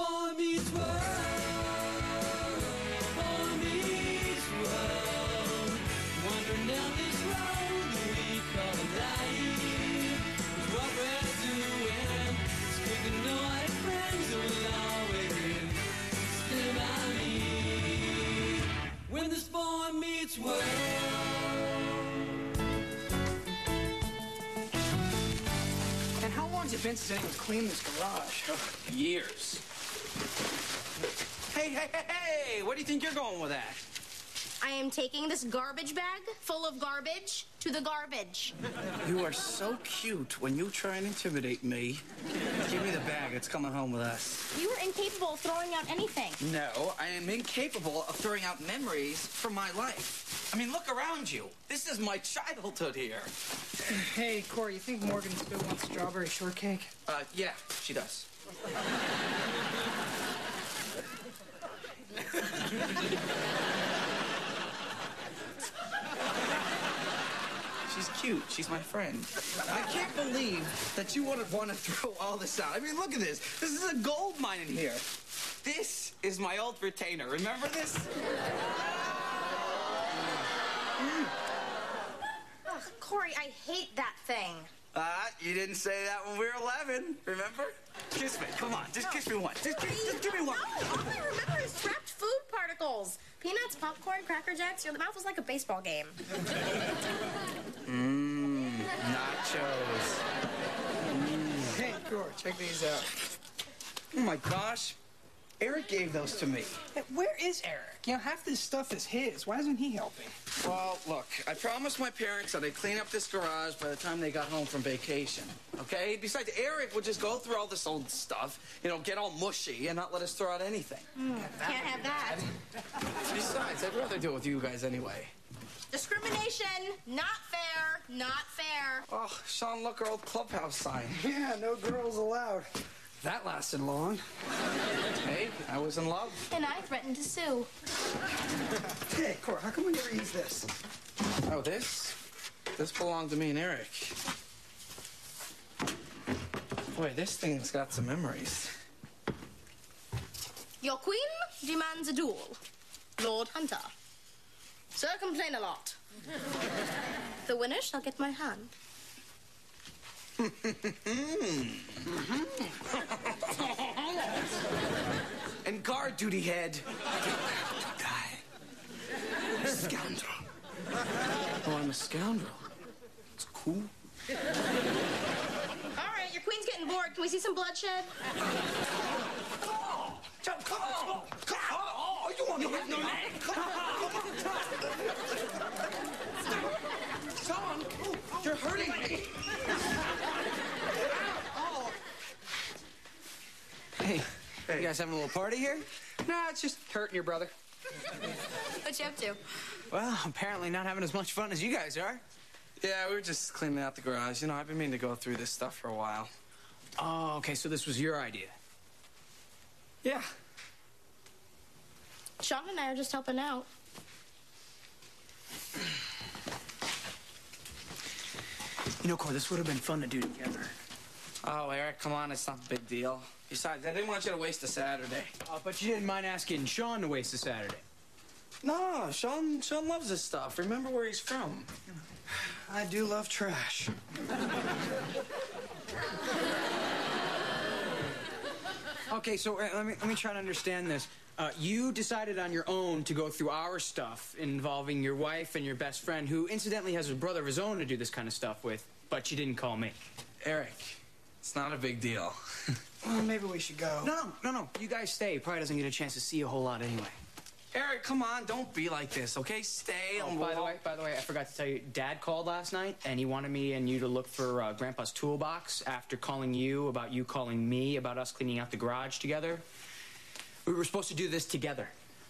boy meets world, boy meets world, wandering down this road that we call life. It's what we're doing, it's picking the white friends that will always stand by me. When this boy meets world. And how long's it been since anyone's cleaned this garage? Years. Hey, what do you think you're going with that? I am taking this garbage bag full of garbage to the garbage. You are so cute when you try and intimidate me. Give me the bag, it's coming home with us. You are incapable of throwing out anything. No, I am incapable of throwing out memories from my life. I mean, look around you. This is my childhood here. Hey, Corey, you think Morgan still wants strawberry shortcake? Yeah, she does. She's cute. She's my friend. I can't believe that you would want to throw all this out. I mean, look at this. This is a gold mine in here. This is my old retainer. Remember this? Ugh, Corey, I hate that thing. You didn't say that when we were 11, remember? Kiss me. Come on. Just kiss me once. Just give me one. No, all I remember is trapped food particles. Peanuts, popcorn, Cracker Jacks. Your mouth was like a baseball game. Nachos. Hey, Corey, check these out. Oh, my gosh. Eric gave those to me. Hey, where is Eric? You know, half this stuff is his. Why isn't he helping? Well, look, I promised my parents that I'd clean up this garage by the time they got home from vacation, okay? Besides, Eric would just go through all this old stuff, you know, get all mushy and not let us throw out anything. Can't have that. Besides, I'd rather do it with you guys anyway. Discrimination. Not fair. Not fair. Oh, Sean, look, our old clubhouse sign. Yeah, no girls allowed. That lasted long. Hey, I was in love. And I threatened to sue. Hey, Corey, how come we never use this? Oh, this? This belonged to me and Eric. Boy, this thing's got some memories. Your queen demands a duel. Lord Hunter. Sir, complain a lot. The winner shall get my hand. And guard duty head. Die. Scoundrel. Oh, I'm a scoundrel. It's cool. All right, your queen's getting bored. Can we see some bloodshed? Oh, come on. Oh, you want to hit no leg? Sean, you're hurting me. Hey, you guys having a little party here? Nah, it's just hurting your brother. What you up to? Well, apparently not having as much fun as you guys are. Yeah, we were just cleaning out the garage. You know, I've been meaning to go through this stuff for a while. Oh, okay, so this was your idea. Yeah. Sean and I are just helping out. You know, Corey, this would have been fun to do together. Oh, Eric, come on. It's not a big deal. Besides, I didn't want you to waste a Saturday. But you didn't mind asking Sean to waste a Saturday. No, Sean loves this stuff. Remember where he's from. I do love trash. Okay, so let me try to understand this. You decided on your own to go through our stuff involving your wife and your best friend, who incidentally has a brother of his own to do this kind of stuff with, but you didn't call me. Eric, it's not a big deal. Well, maybe we should go. No. You guys stay. He probably doesn't get a chance to see a whole lot anyway. Eric, come on. Don't be like this, okay? Stay. Oh, by the way, I forgot to tell you, Dad called last night, and he wanted me and you to look for Grandpa's toolbox after calling you about you calling me about us cleaning out the garage together. We were supposed to do this together.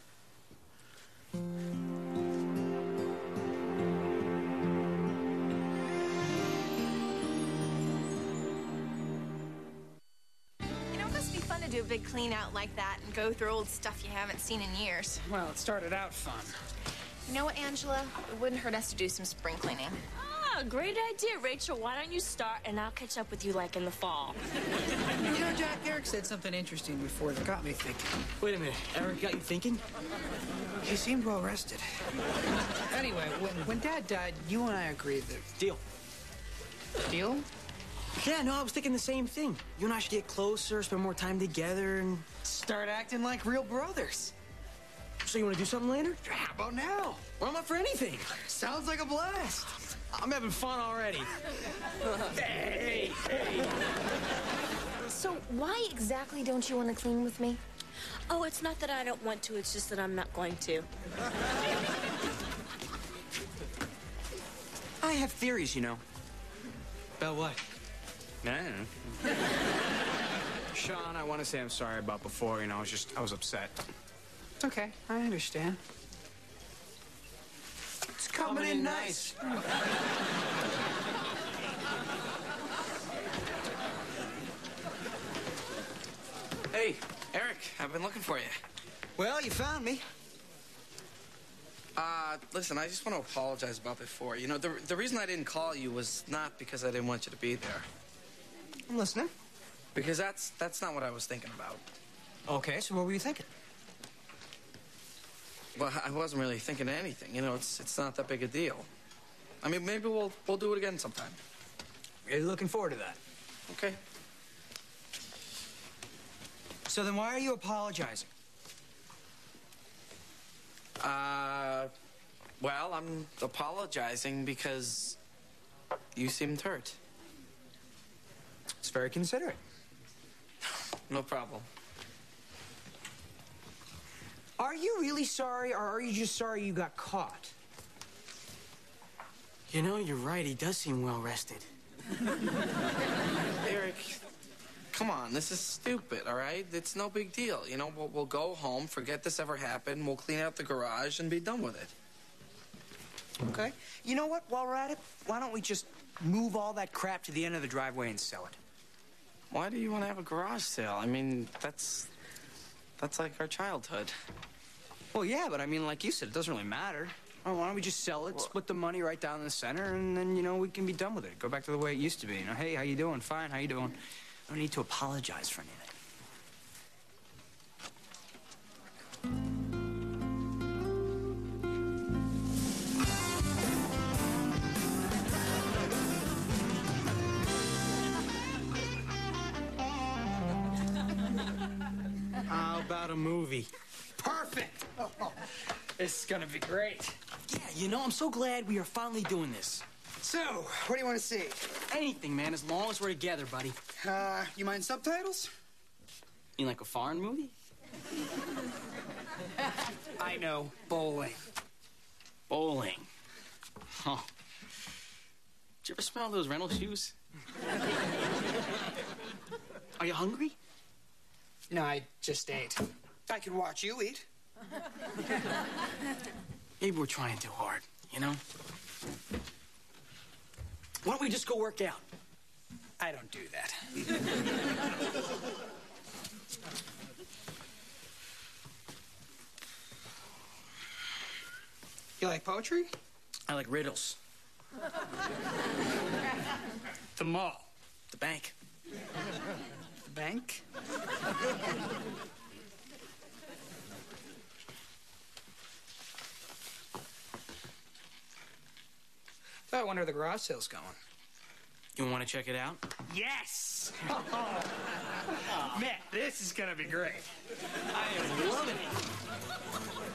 To do a big clean out like that and go through old stuff you haven't seen in years. Well, it started out fun. You know what, Angela? It wouldn't hurt us to do some spring cleaning. Yeah, great idea, Rachel. Why don't you start and I'll catch up with you like in the fall. You know, Jack, Eric said something interesting before that got me thinking. Wait a minute. Eric got you thinking? He seemed well rested. Anyway, when Dad died, you and I agreed that... Deal. Deal? Yeah, no, I was thinking the same thing. You and I should get closer, spend more time together, and... Start acting like real brothers. So you want to do something later? How about now? Well, I'm up for anything. Sounds like a blast. I'm having fun already. Hey. So why exactly don't you want to clean with me? Oh, it's not that I don't want to, it's just that I'm not going to. I have theories, you know. About what? No. Sean, I want to say I'm sorry about before. You know, I was upset. It's okay. I understand. It's coming in nice. Hey, Eric, I've been looking for you. Well, you found me. Listen, I just want to apologize about before. You know, the reason I didn't call you was not because I didn't want you to be there. I'm listening. Because that's not what I was thinking about. Okay, so what were you thinking? Well, I wasn't really thinking of anything. You know, it's not that big a deal. I mean, maybe we'll do it again sometime. Really looking forward to that. Okay. So then why are you apologizing? Well, I'm apologizing because you seemed hurt. It's very considerate. No problem. Are you really sorry, or are you just sorry you got caught? You know, you're right. He does seem well rested. Eric, come on. This is stupid, all right? It's no big deal. You know, we'll go home, forget this ever happened. We'll clean out the garage and be done with it. Okay. You know what? While we're at it, why don't we just move all that crap to the end of the driveway and sell it? Why do you want to have a garage sale? I mean, that's like our childhood. Well, yeah, but I mean, like you said, it doesn't really matter. Well, why don't we just sell it, split the money right down the center, and then, you know, we can be done with it. Go back to the way it used to be. You know, hey, how you doing? Fine, how you doing? I don't need to apologize for anything. How about a movie? Perfect! This is gonna be great. Yeah, you know, I'm so glad we are finally doing this. So, what do you want to see? Anything, man, as long as we're together, buddy. You mind subtitles? You like a foreign movie? I know, bowling. Bowling. Huh. Did you ever smell those rental shoes? Are you hungry? No, I just ate. I could watch you eat. Maybe we're trying too hard, you know? Why don't we just go work out? I don't do that. You like poetry? I like riddles. The mall. The bank. The bank? I wonder where the garage sale's going. You want to check it out? Yes! Man, this is gonna be great. I am loving it.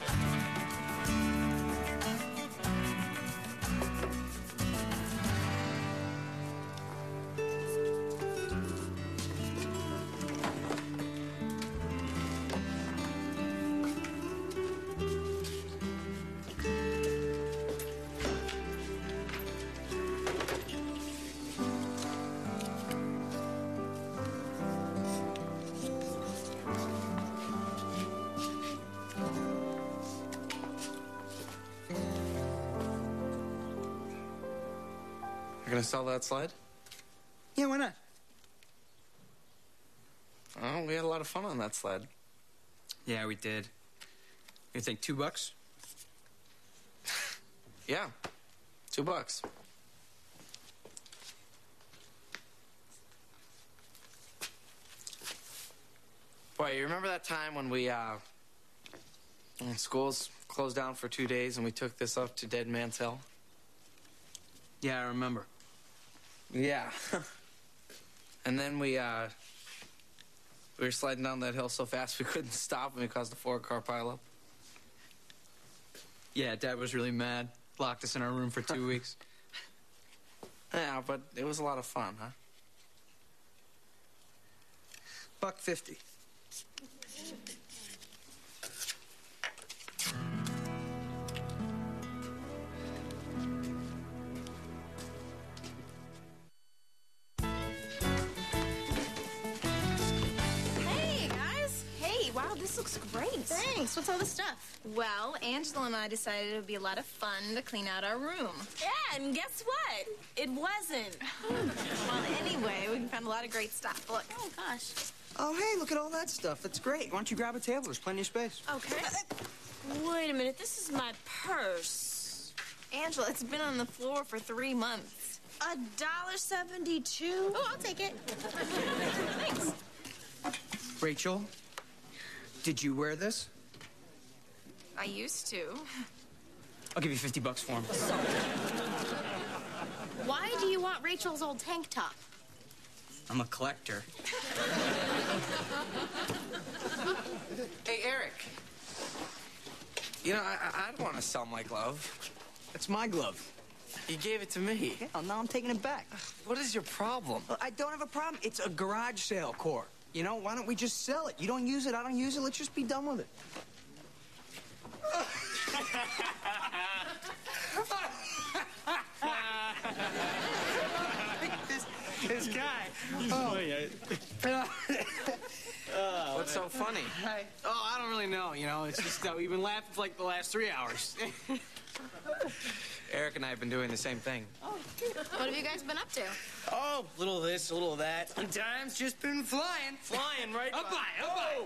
You're gonna sell that sled? Yeah, why not? Oh, we had a lot of fun on that sled. Yeah, we did. You think $2? Yeah, $2. Boy, you remember that time when when schools closed down for 2 days and we took this up to Dead Man's Hill? Yeah, I remember. Yeah. And then we were sliding down that hill so fast we couldn't stop and we caused a 4-car pileup. Yeah, Dad was really mad. Locked us in our room for 2 weeks. Yeah, but it was a lot of fun, huh? $1.50. Hey, guys. Hey, wow, this looks great. Thanks. What's all this stuff? Well, Angela and I decided it would be a lot of fun to clean out our room. Yeah, and guess what? It wasn't. Well, anyway, we found a lot of great stuff. Look. Oh, gosh. Oh, hey, look at all that stuff. That's great. Why don't you grab a table? There's plenty of space. Okay. Wait a minute. This is my purse. Angela, it's been on the floor for 3 months. $1.72. Oh, I'll take it. Thanks. Rachel, did you wear this? I used to. I'll give you $50 for him. Why do you want Rachel's old tank top? I'm a collector. Hey, Eric. You know, I don't want to sell my glove. It's my glove. You gave it to me. Yeah, now I'm taking it back. What is your problem? Well, I don't have a problem. It's a garage sale, Core. You know, why don't we just sell it? You don't use it, I don't use it. Let's just be done with it. This guy. What's so funny? Oh, I don't really know, you know. It's just that we've been laughing for like the last 3 hours. Eric and I have been doing the same thing. What have you guys been up to? Oh, little of this, a little of that. And time's just been flying. Flying right Up high, up high.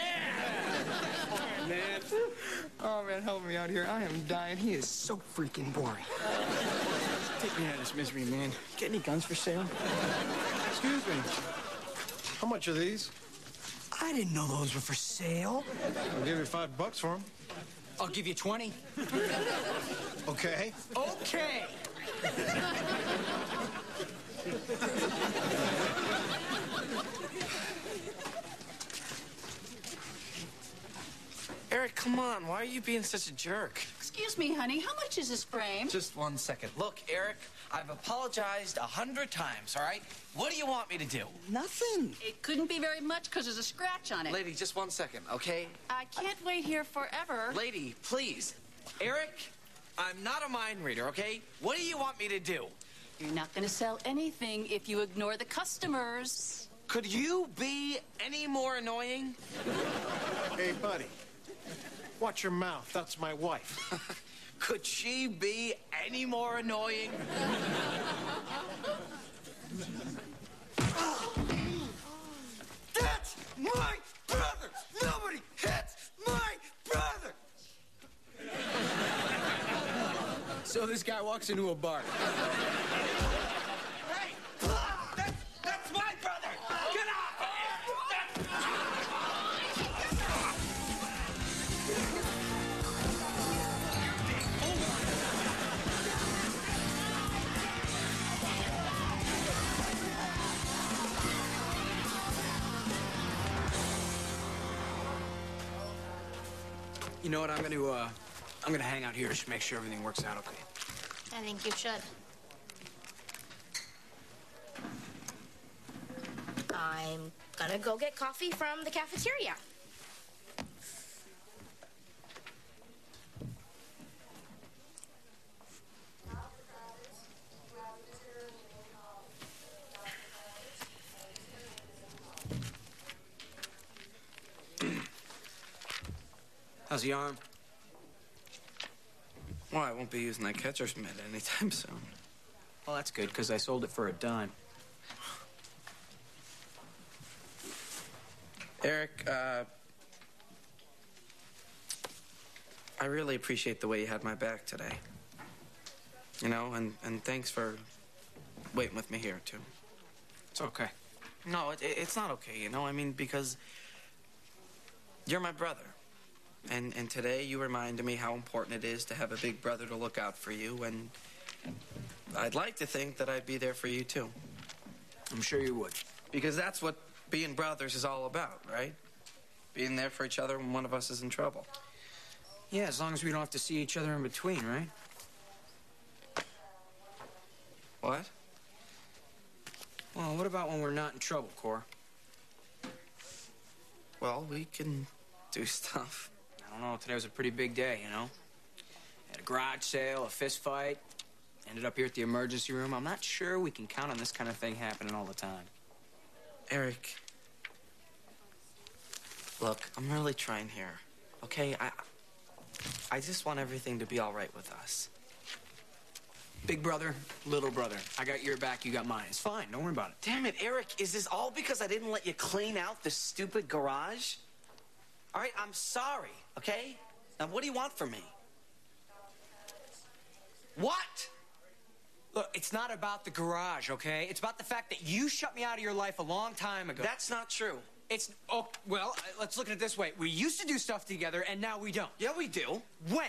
Yeah. Man. Oh, man, help me out here. I am dying. He is so freaking boring. Take me out of this misery, man. Get any guns for sale? Excuse me. How much are these? I didn't know those were for sale. I'll give you $5 for them. I'll give you 20. Okay. Okay. Eric, come on. Why are you being such a jerk? Excuse me, honey, how much is this frame? Just 1 second. Look, Eric, I've apologized 100 times, all right? What do you want me to do? Nothing. It couldn't be very much because there's a scratch on it. Lady, just 1 second, okay? I can't wait here forever. Lady, please. Eric, I'm not a mind reader, okay? What do you want me to do? You're not going to sell anything if you ignore the customers. Could you be any more annoying? Hey, buddy. Watch your mouth. That's my wife. Could she be any more annoying? That's my brother! Nobody hits my brother! So this guy walks into a bar. Hey! That's my brother! Get out! You know what? I'm gonna hang out here just to make sure everything works out okay. I think you should. I'm gonna go get coffee from the cafeteria. How's the arm? Well, I won't be using that catcher's mitt anytime soon. Well, that's good, because I sold it for a dime. Eric, I really appreciate the way you had my back today. You know, and thanks for waiting with me here, too. It's okay. No, it's not okay, you know? I mean, because You're my brother. And today you reminded me how important it is to have a big brother to look out for you, and I'd like to think that I'd be there for you, too. I'm sure you would. Because that's what being brothers is all about, right? Being there for each other when one of us is in trouble. Yeah, as long as we don't have to see each other in between, right? What? Well, what about when we're not in trouble, Cor? Well, we can do stuff. I don't know. Today was a pretty big day, you know? Had a garage sale, a fist fight. Ended up here at the emergency room. I'm not sure we can count on this kind of thing happening all the time. Eric. Look, I'm really trying here. Okay? I just want everything to be all right with us. Big brother, little brother. I got your back, you got mine. It's fine. Don't worry about it. Damn it, Eric. Is this all because I didn't let you clean out the stupid garage? All right, I'm sorry, okay? Now, what do you want from me? What? Look, it's not about the garage, okay? It's about the fact that you shut me out of your life a long time ago. That's not true. It's, oh, well, let's look at it this way. We used to do stuff together, and now we don't. Yeah, we do. When?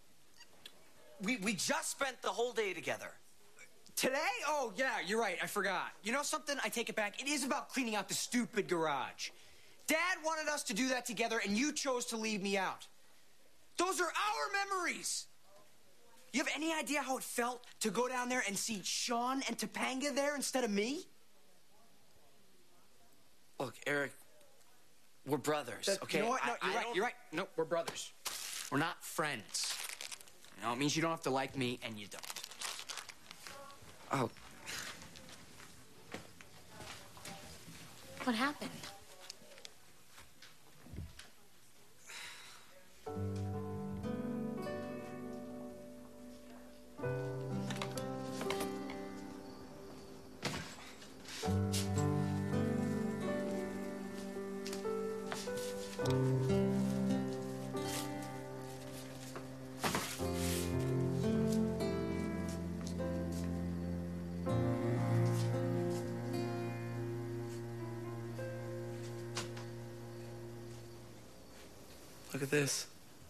We just spent the whole day together. Today? Oh, yeah, you're right. I forgot. You know something? I take it back. It is about cleaning out the stupid garage. Dad wanted us to do that together, and you chose to leave me out. Those are our memories. You have any idea how it felt to go down there and see Sean and Topanga there instead of me? Look, Eric, we're brothers, okay? You know what? No, you're right. No, we're brothers. We're not friends. You know, it means you don't have to like me, and you don't. Oh. What happened? Look at this.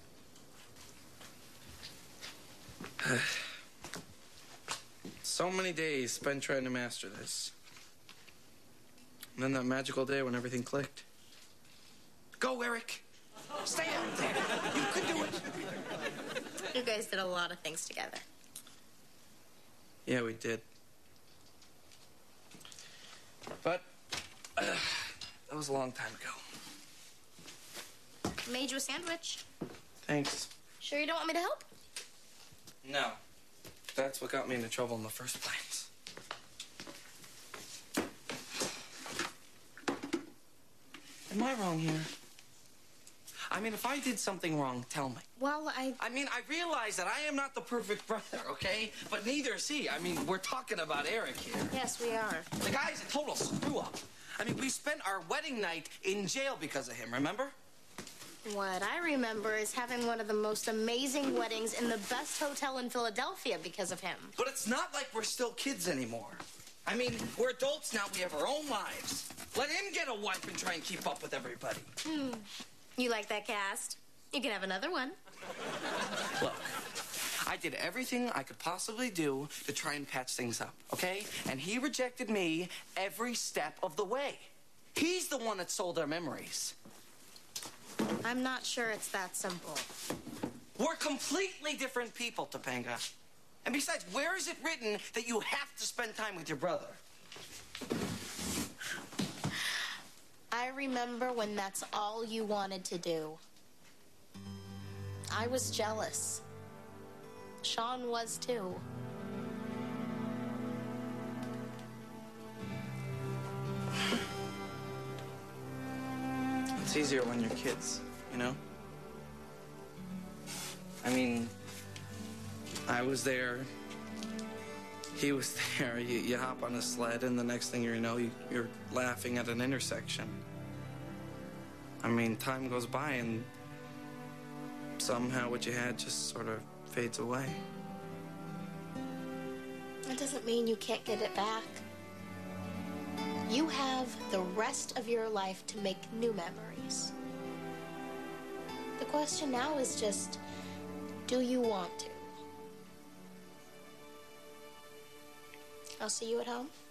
So many days spent trying to master this. And then that magical day when everything clicked. Go, Eric. Stay out there. You could do it. You guys did a lot of things together. Yeah, we did. But that was a long time ago. Made you a sandwich. Thanks. Sure you don't want me to help? No. That's what got me into trouble in the first place. Am I wrong here? I mean, if I did something wrong, tell me. Well, I mean, I realize that I am not the perfect brother, okay? But neither is he. I mean, we're talking about Eric here. Yes, we are. The guy's a total screw-up. I mean, we spent our wedding night in jail because of him, remember? What I remember is having one of the most amazing weddings in the best hotel in Philadelphia because of him. But it's not like we're still kids anymore. I mean, we're adults now. We have our own lives. Let him get a wife and try and keep up with everybody. You like that cast? You can have another one. Look, I did everything I could possibly do to try and patch things up, okay? And he rejected me every step of the way. He's the one that sold our memories. I'm not sure it's that simple. We're completely different people, Topanga. And besides, where is it written that you have to spend time with your brother? I remember when that's all you wanted to do. I was jealous. Sean was too. It's easier when you're kids, you know? I mean, I was there. He was there. You hop on a sled, and the next thing you know, you're laughing at an intersection. I mean, time goes by, and somehow what you had just sort of fades away. That doesn't mean you can't get it back. You have the rest of your life to make new memories. question now is just, do you want to? I'll see you at home.